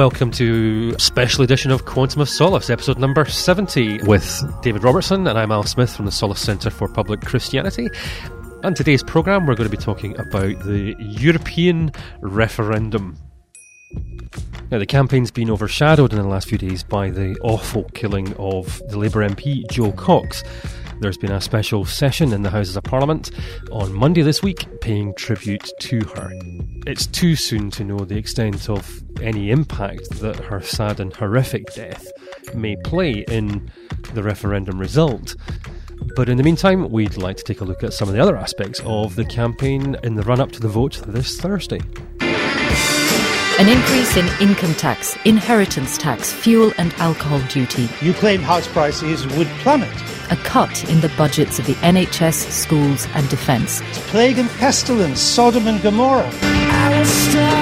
Welcome to a special edition of Quantum of Solace, episode number 70, with David Robertson, and I'm Al Smith from the Solace Centre for Public Christianity. On today's programme, we're going to be talking about the European referendum. Now, the campaign's been overshadowed in the last few days by the awful killing of the Labour MP Jo Cox. There's been a special session in the Houses of Parliament on Monday this week paying tribute to her. It's too soon to know the extent of any impact that her sad and horrific death may play in the referendum result. But in the meantime, we'd like to take a look at some of the other aspects of the campaign in the run-up to the vote this Thursday. An increase in income tax, inheritance tax, fuel and alcohol duty. You claim house prices would plummet. A cut in the budgets of the NHS, schools and defence. Plague and pestilence, Sodom and Gomorrah. I was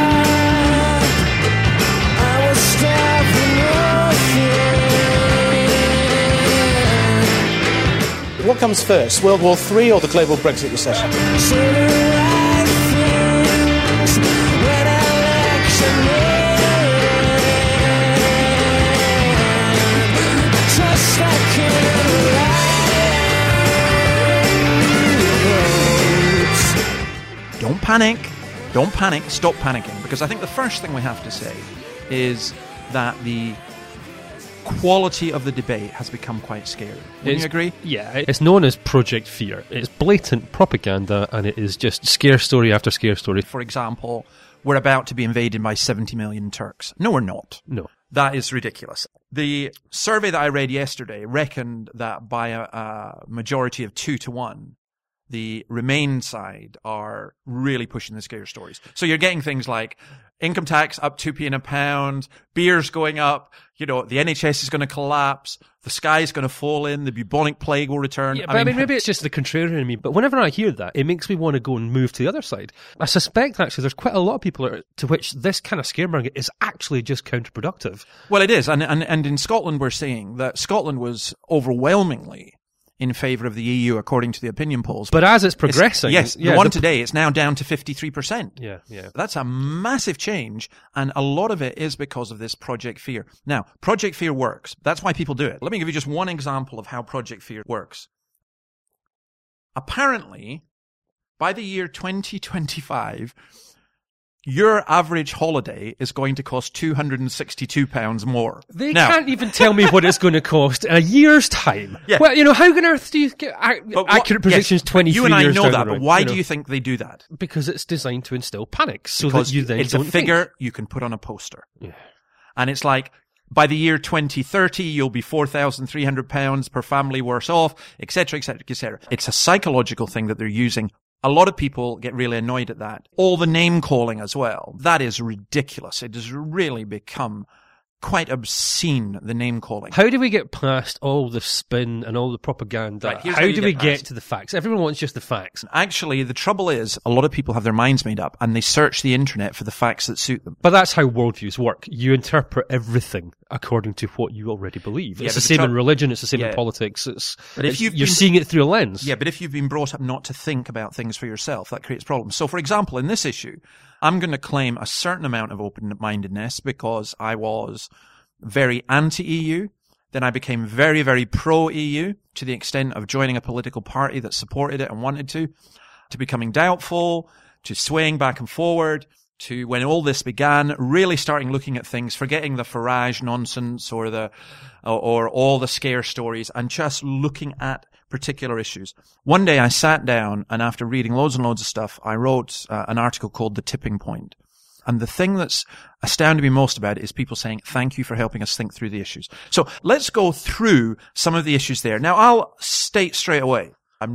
starved for nothing. What comes first, World War III or the global Brexit recession? Don't panic, stop panicking, because I think the first thing we have to say is that the quality of the debate has become quite scary. Wouldn't you agree? Yeah, it's known as Project Fear. It's blatant propaganda, and it is just scare story after scare story. For example, we're about to be invaded by 70 million Turks. No, we're not. No. That is ridiculous. The survey that I read yesterday reckoned that by a majority of 2-1, the Remain side are really pushing the scare stories. So you're getting things like income tax up 2p in a pound, beer's going up, the NHS is going to collapse, the sky's going to fall in, the bubonic plague will return. Yeah, I mean, maybe it's just the contrarian in me, but whenever I hear that, it makes me want to go and move to the other side. I suspect, actually, there's quite a lot of people to which this kind of scaremongering is actually just counterproductive. Well, it is, and in Scotland we're seeing that Scotland was overwhelmingly in favour of the EU, according to the opinion polls. But as it's progressing... The one today, it's now down to 53%. Yeah. That's a massive change, and a lot of it is because of this Project Fear. Now, Project Fear works. That's why people do it. Let me give you just one example of how Project Fear works. Apparently, by the year 2025... your average holiday is going to cost £262 more. They can't even tell me what it's going to cost in a year's time. Yeah. Well, how on earth do you get accurate predictions 23 years You and I know down that, the road, but why do you think they do that? Because it's designed to instill panic. So because that you then it's don't a figure think. you can put on a poster. Yeah. And it's like, by the year 2030, you'll be £4,300 per family worse off, etc., etc., etc. It's a psychological thing that they're using. A lot of people get really annoyed at that. All the name calling as well. That is ridiculous. It has really become quite obscene, the name calling. How do we get past all the spin and all the propaganda? Right, how do we get to the facts? Everyone wants just the facts. Actually, the trouble is, a lot of people have their minds made up and they search the internet for the facts that suit them. But that's how worldviews work. You interpret everything according to what you already believe. It's the same in religion, it's the same in politics. You're seeing it through a lens. Yeah, but if you've been brought up not to think about things for yourself, that creates problems. So, for example, in this issue, I'm going to claim a certain amount of open-mindedness because I was very anti-EU. Then I became very, very pro-EU to the extent of joining a political party that supported it and wanted to becoming doubtful, to swaying back and forward, to when all this began, really starting looking at things, forgetting the Farage nonsense or all the scare stories and just looking at particular issues. One day I sat down and after reading loads and loads of stuff, I wrote an article called The Tipping Point. And the thing that's astounded me most about it is people saying, thank you for helping us think through the issues. So let's go through some of the issues there. Now, I'll state straight away, I'm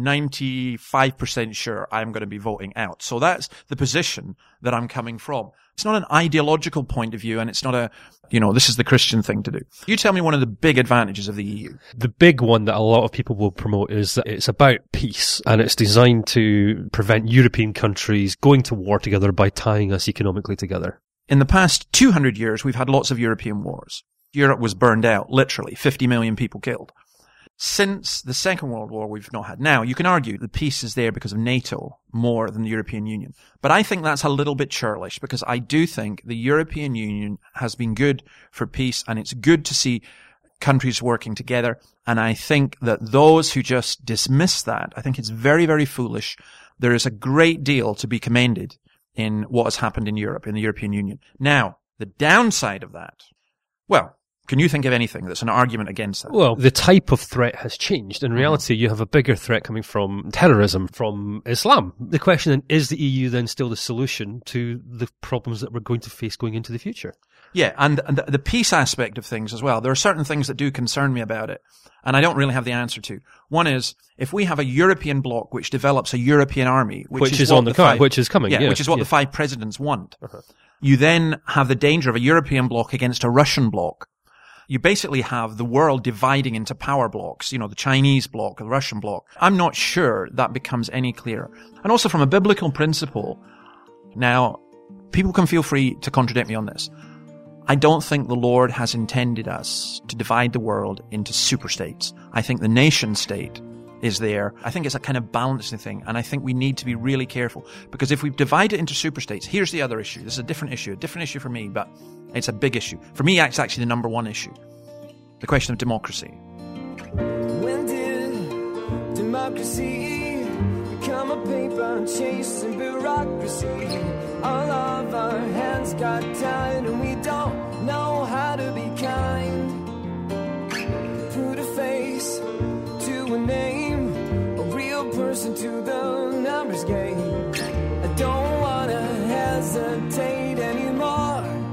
95% sure I'm going to be voting out. So that's the position that I'm coming from. It's not an ideological point of view, and it's not this is the Christian thing to do. You tell me one of the big advantages of the EU. The big one that a lot of people will promote is that it's about peace, and it's designed to prevent European countries going to war together by tying us economically together. In the past 200 years, we've had lots of European wars. Europe was burned out, literally, 50 million people killed. Since the Second World War, we've not had. Now, you can argue the peace is there because of NATO more than the European Union. But I think that's a little bit churlish, because I do think the European Union has been good for peace, and it's good to see countries working together. And I think that those who just dismiss that, I think it's very, very foolish. There is a great deal to be commended in what has happened in Europe, in the European Union. Now, the downside of that, well, can you think of anything that's an argument against that? Well, the type of threat has changed. In reality, you have a bigger threat coming from terrorism, from Islam. The question then, is the EU then still the solution to the problems that we're going to face going into the future? Yeah, and the peace aspect of things as well. There are certain things that do concern me about it, and I don't really have the answer to. One is, if we have a European bloc which develops a European army, which is on the card, which is coming, which is what the 5 presidents want, you then have the danger of a European bloc against a Russian bloc. You basically have the world dividing into power blocks, the Chinese bloc, the Russian bloc. I'm not sure that becomes any clearer. And also from a biblical principle, now, people can feel free to contradict me on this. I don't think the Lord has intended us to divide the world into superstates. I think the nation state is there. I think it's a kind of balancing thing, and I think we need to be really careful, because if we divide it into superstates, here's the other issue. This is a different issue for me, but it's a big issue. For me, it's actually the number one issue. The question of democracy. When did democracy become a paper chasing bureaucracy? All of our hands got tied and we don't know how to be kind. Put a face to a name, a real person to the numbers game. I don't want to hesitate anymore.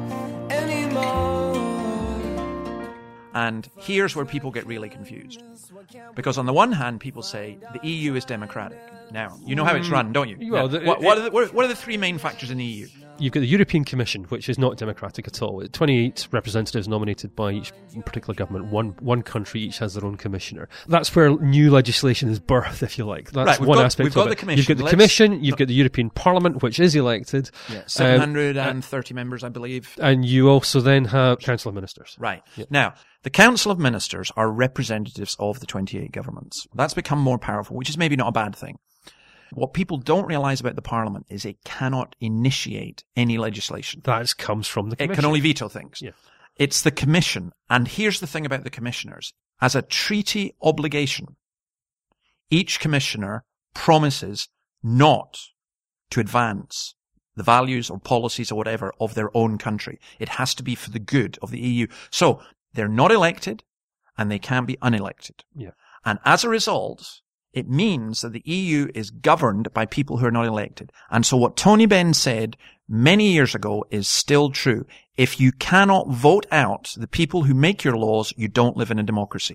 And here's where people get really confused. Because on the one hand, people say the EU is democratic. Now, you know how it's run, don't you? Well, what are the 3 main factors in the EU? You've got the European Commission, which is not democratic at all. 28 representatives nominated by each particular government. One country each has their own commissioner. That's where new legislation is birthed, if you like. That's right, one aspect we've got of the it. Commission. You've got the Commission, you've got the European Parliament, which is elected. Yeah, 730 members, I believe. And you also then have Council of Ministers. Right. Yeah. Now, the Council of Ministers are representatives of the 28 governments. That's become more powerful, which is maybe not a bad thing. What people don't realise about the Parliament is it cannot initiate any legislation. That comes from the Commission. It can only veto things. Yeah. It's the Commission. And here's the thing about the commissioners. As a treaty obligation, each commissioner promises not to advance the values or policies or whatever of their own country. It has to be for the good of the EU. So they're not elected and they can be unelected. Yeah. And as a result, it means that the EU is governed by people who are not elected. And so what Tony Benn said many years ago is still true. If you cannot vote out the people who make your laws, you don't live in a democracy.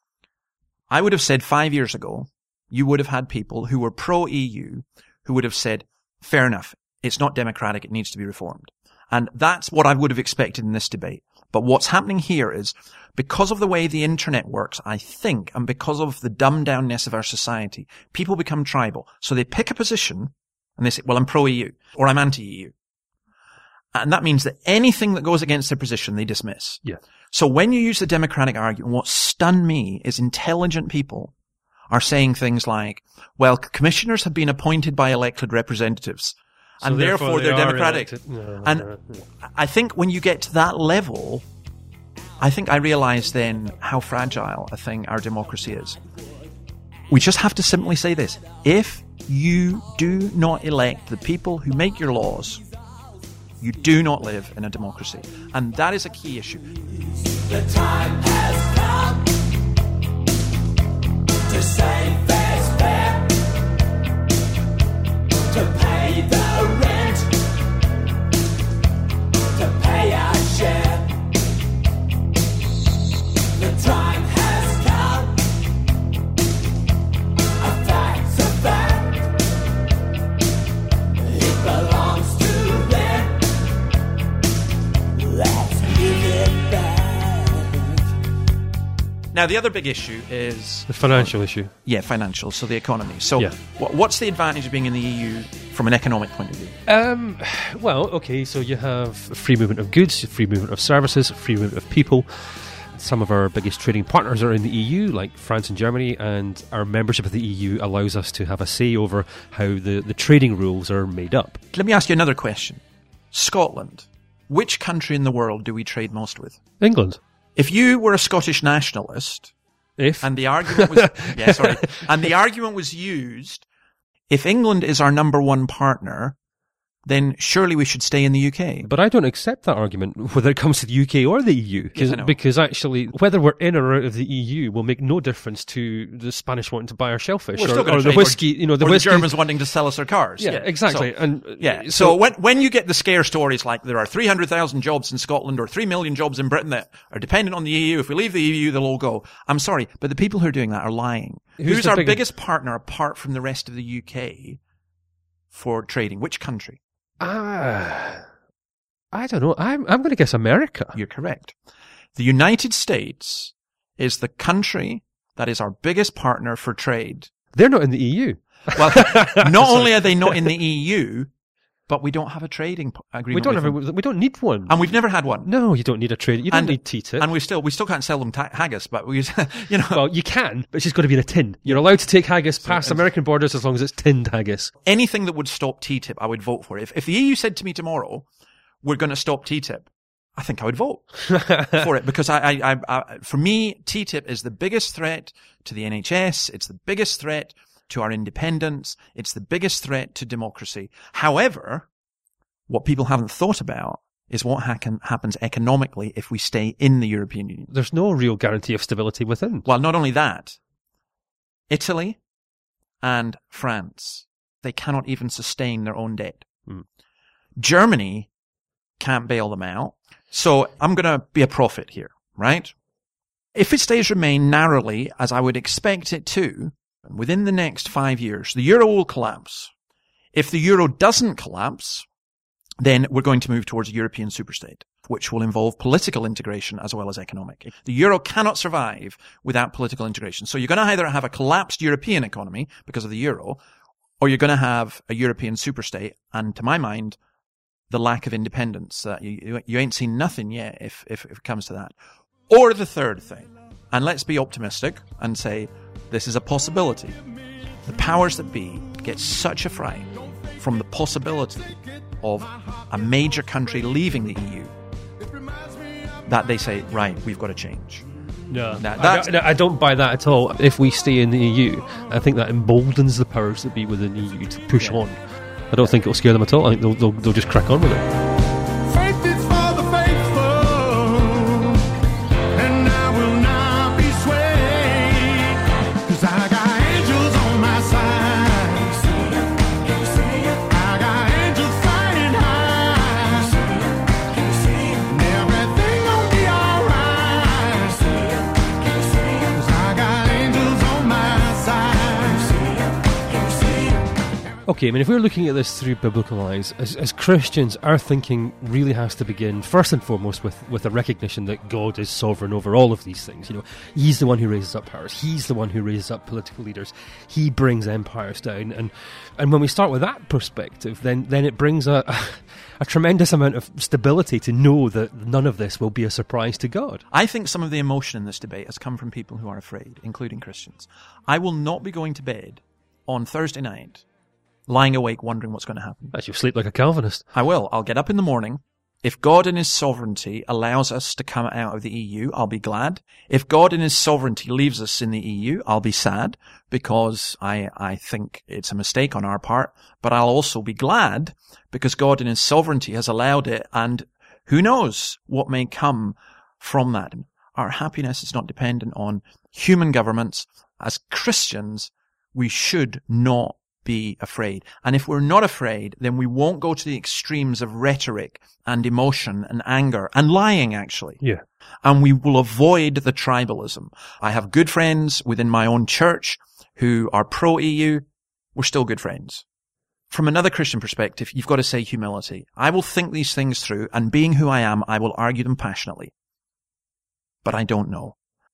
I would have said 5 years ago, you would have had people who were pro-EU who would have said, fair enough, it's not democratic, it needs to be reformed. And that's what I would have expected in this debate. But what's happening here is, because of the way the internet works, I think, and because of the dumbed-downness of our society, people become tribal. So they pick a position and they say, well, I'm pro-EU or I'm anti-EU. And that means that anything that goes against their position, they dismiss. Yeah. So when you use the democratic argument, what stunned me is intelligent people are saying things like, well, commissioners have been appointed by elected representatives. So and therefore they're democratic. No. I think when you get to that level, I think I realize then how fragile a thing our democracy is. We just have to simply say this. If you do not elect the people who make your laws, you do not live in a democracy. And that is a key issue. The time has come to say fair's fair, to pay the rent, to pay our share. The time has come, a fact's a fact, it belongs to them, let's give it back. Now, the other big issue is... The financial issue. Yeah, financial, so the economy. So Yeah. what's the advantage of being in the EU from an economic point of view? Well, okay, so you have free movement of goods, free movement of services, free movement of people. some of our biggest trading partners are in the EU, like France and Germany, and our membership of the EU allows us to have a say over how the trading rules are made up. Let me ask you another question. Scotland. Which country in the world do we trade most with? England. If you were a Scottish nationalist, If? and the argument was and the argument was used, if England is our number one partner, then surely we should stay in the UK. But I don't accept that argument, whether it comes to the UK or the EU. Yes, I know. Because actually, whether we're in or out of the EU will make no difference to the Spanish wanting to buy our shellfish, We're still or gonna the trade, whiskey. or the whiskey. Germans wanting to sell us their cars. Yeah, exactly. So when you get the scare stories like there are 300,000 jobs in Scotland or 3 million jobs in Britain that are dependent on the EU, if we leave the EU, they'll all go. I'm sorry, but the people who are doing that are lying. Who's our biggest partner apart from the rest of the UK for trading? Which country? I don't know. I'm going to guess America. You're correct. The United States is the country that is our biggest partner for trade. They're not in the EU. Well, not only are they not in the EU, but we don't have a trading agreement. We don't need one. And we've never had one. No, you don't need a trade. You don't need TTIP. And we still can't sell them haggis, but we, Well, you can, but it's just got to be in a tin. You're allowed to take haggis past American borders as long as it's tinned haggis. Anything that would stop TTIP, I would vote for. If the EU said to me tomorrow, we're going to stop TTIP, I think I would vote for it, because for me, TTIP is the biggest threat to the NHS. It's the biggest threat to our independence. It's the biggest threat to democracy. However, what people haven't thought about is what happens economically if we stay in the European Union. There's no real guarantee of stability within. Well, not only that, Italy and France, they cannot even sustain their own debt. Germany can't bail them out. So I'm going to be a prophet here, right? If it stays remain narrowly, as I would expect it to, within the next 5 years, the euro will collapse. If the euro doesn't collapse, then we're going to move towards a European superstate, which will involve political integration as well as economic. The euro cannot survive without political integration. So you're going to either have a collapsed European economy because of the euro, or you're going to have a European superstate, and to my mind, the lack of independence. You ain't seen nothing yet if it comes to that. Or the third thing, and let's be optimistic and say this is a possibility. The powers that be get such a fright from the possibility of a major country leaving the EU that they say, right, we've got to change. No, I don't buy that at all. If we stay in the EU, I think that emboldens the powers that be within the EU to push on. I don't think it'll scare them at all. I think they'll just crack on with it. Okay, I mean, if we're looking at this through biblical eyes, as Christians, our thinking really has to begin, first and foremost, with a recognition that God is sovereign over all of these things. You know, He's the one who raises up powers. He's the one who raises up political leaders. He brings empires down. And when we start with that perspective, then it brings a tremendous amount of stability to know that none of this will be a surprise to God. I think some of the emotion in this debate has come from people who are afraid, including Christians. I will not be going to bed on Thursday night lying awake wondering what's going to happen. As you sleep like a Calvinist. I will. I'll get up in the morning. If God in His sovereignty allows us to come out of the EU, I'll be glad. If God in His sovereignty leaves us in the EU, I'll be sad because I think it's a mistake on our part. But I'll also be glad because God in His sovereignty has allowed it, and who knows what may come from that. Our happiness is not dependent on human governments. As Christians, we should not be afraid. And if we're not afraid, then we won't go to the extremes of rhetoric and emotion and anger and lying, actually. Yeah. And we will avoid the tribalism. I have good friends within my own church who are pro-EU. We're still good friends. From another Christian perspective, you've got to say humility. I will think these things through, and being who I am, I will argue them passionately. But I don't know.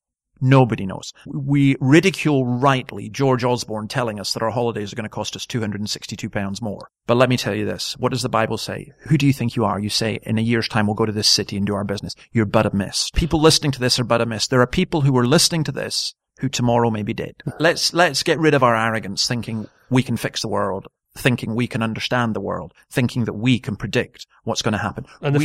Nobody knows. We ridicule rightly George Osborne telling us that our holidays are going to cost us £262 more. But let me tell you this. What does the Bible say? Who do you think you are? You say, in a year's time, we'll go to this city and do our business. You're but a mist. People listening to this are but a mist. There are people who are listening to this who tomorrow may be dead. Let's get rid of our arrogance, thinking we can fix the world, thinking we can understand the world, thinking that we can predict what's going to happen. And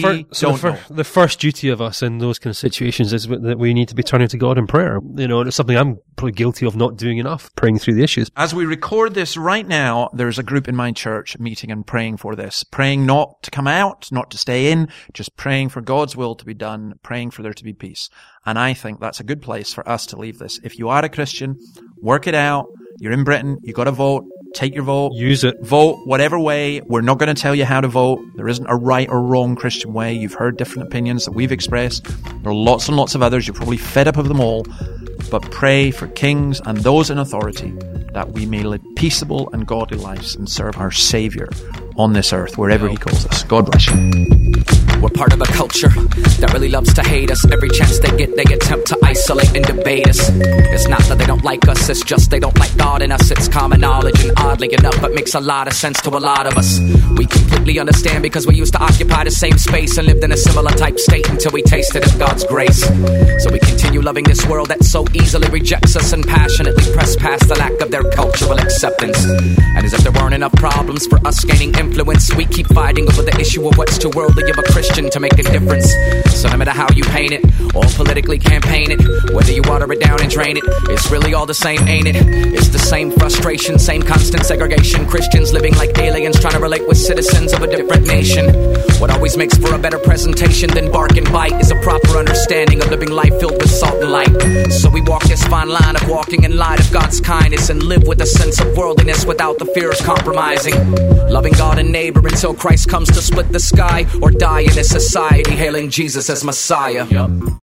the first duty of us in those kind of situations is that we need to be turning to God in prayer. You know, and it's something I'm probably guilty of not doing enough, praying through the issues. As we record this right now, there's a group in my church meeting and praying for this. Praying not to come out, not to stay in, just praying for God's will to be done, praying for there to be peace. And I think that's a good place for us to leave this. If you are a Christian, work it out. You're in Britain, you got to vote. Take your vote. Use it. Vote whatever way. We're not going to tell you how to vote. There isn't a right or wrong Christian way. You've heard different opinions that we've expressed. There are lots and lots of others. You're probably fed up of them all. But pray for kings and those in authority that we may live peaceable and godly lives and serve our Saviour on this earth, wherever He calls us. God bless you. We're part of a culture that really loves to hate us. Every chance they get, they attempt to isolate and debate us. It's not that they don't like us, it's just they don't like God in us. It's common knowledge, and oddly enough, it makes a lot of sense to a lot of us. We completely understand because we used to occupy the same space and lived in a similar type state until we tasted of God's grace. So we continue loving this world that so easily rejects us and passionately press past the lack of their cultural acceptance. And as if there weren't enough problems for us gaining influence, we keep fighting over the issue of what's too worldly of a Christian to make a difference. So no matter how you paint it, or politically campaign it, whether you water it down and drain it, it's really all the same, ain't it? It's the same frustration, same constant segregation. Christians living like aliens trying to relate with citizens of a different nation. What always makes for a better presentation than bark and bite is a proper understanding of living life filled with salt and light. So we walk this fine line of walking in light of God's kindness and live with a sense of worldliness without the fear of compromising. Loving God and neighbor until Christ comes to split the sky, or die in this society hailing Jesus as Messiah.